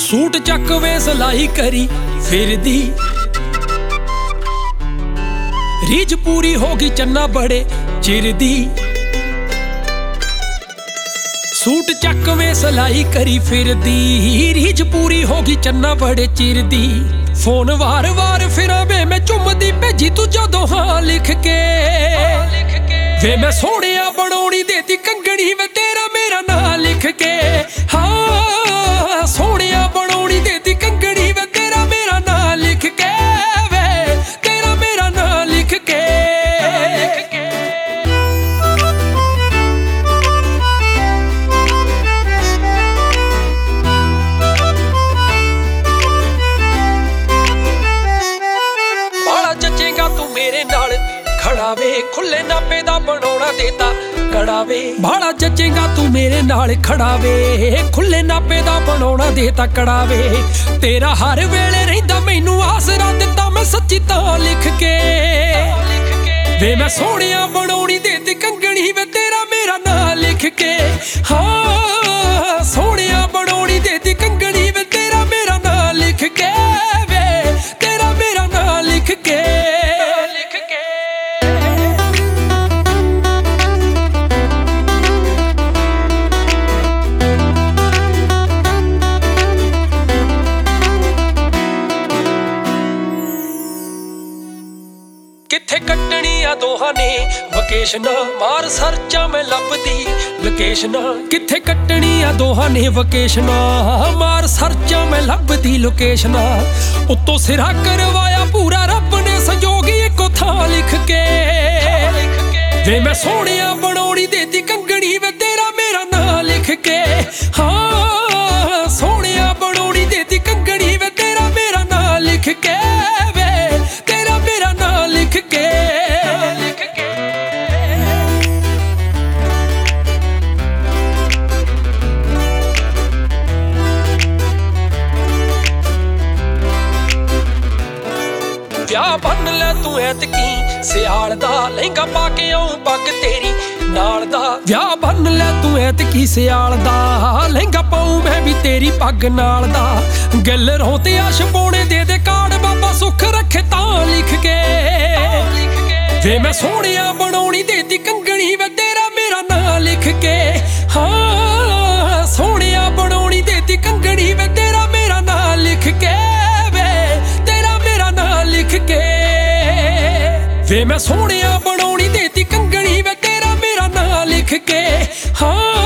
Suit चक वे सलाई करी फिरदी, रीझ पूरी होगी चन्ना बड़े चिर दी। सूट चक वे सलाई करी फिरदी, रीझ पूरी होगी चन्ना बड़े चिर दी। फोन वार वार फिरा वे मैं चुमदी भेजी तू जदों हां लिख के। वे मैं सोहणिया बनौनी देती कंगणी वे तेरा मेरा नां लिख के। हाँ सोहणिया बनौनी देती कंगणी वे तेरा मेरा नां लिख के। वे तेरा मेरा नां लिख के। बाला जचेगा तू मेरे नाल खड़ा वे, खुले नापे दा बनौना देता कड़ा वे। बाला जचेगा तू मेरे नाल खड़ा वे, खुले नापे दा बनौना देता कड़ा वे। तेरा हर वेले रहिंदा मैनू आसरा दिता मैं सच्ची तां लिख के। वे मैं सोहणिया बनौनी देती कंगणी वे तेरा मेरा नां लिख के। हाँ सोहणिया बनौनी देती कंगणी वे तेरा मेरा नां लिख के। वे तेरा मेरा नां लिख के। किथे कट्टनी आ दोहां ने वकेशना, मार सर्चा मैं लभदी लोकेशना। किथे कट्टनी आ दोहां ने वकेशना, मार सर्चा मैं लभदी लोकेशना। उत्तों सिरा करवाया पूरा रब ने संजोगी इको थां लिख के। वे मैं सोहणिया बनौनी देती कंगणी वे तेरा मेरा नां लिख के। हाँ सोहणिया बनौनी देती कंगणी वे तेरा मेरा नां लिख के। वे तेरा मेरा नां लिख के। ਵਿਆਹ ਬੰਨ ਲੈ ਤੂੰ ਐਤਕੀ ਸਿਆਲ ਦਾ, ਲਹਿੰਗਾ ਪਾ ਕੇ ਆਉਂ ਪੱਗ ਤੇਰੀ ਨਾਲ ਦਾ। ਵਿਆਹ ਬੰਨ ਲੈ ਤੂੰ ਐਤਕੀ ਸਿਆਲ ਦਾ, ਲਹਿੰਗਾ ਪਾਉਂ ਮੈਂ ਵੀ ਤੇਰੀ ਪੱਗ ਨਾਲ ਦਾ। ਗੱਲ ਰੋਂ ਤੇ ਆਸ਼ ਪੌਣੇ ਦੇ ਦੇ ਕਾਰਡ ਬਾਬਾ ਸੁੱਖ ਰੱਖੇ ਤਾਂ ਲਿਖ ਕੇ। ਵੇ ਮੈਂ ਸੋਹਣਿਆ ਬਣੌਣੀ ਦੇਤੀ ਕੰਗਣੀ ਵੇ ਤੇਰਾ ਮੇਰਾ ਨਾਂ ਲਿਖ ਕੇ। ਹਾਂ ਸੋਹਣਿਆ ਬਣੌਣੀ ਦੇਤੀ ਕੰਗਣੀ ਵੇ ਤੇਰਾ ਮੇਰਾ ਨਾਂ ਲਿਖ ਕੇ। ਲਿਖ ਕੇ ਵੇ ਮੈਂ ਸੋਹਣਿਆ ਬਣੌਣੀ ਦੇਤੀ ਕੰਗਣੀ ਵੇ ਤੇਰਾ ਮੇਰਾ ਨਾਂ ਲਿਖ ਕੇ। ਹਾਂ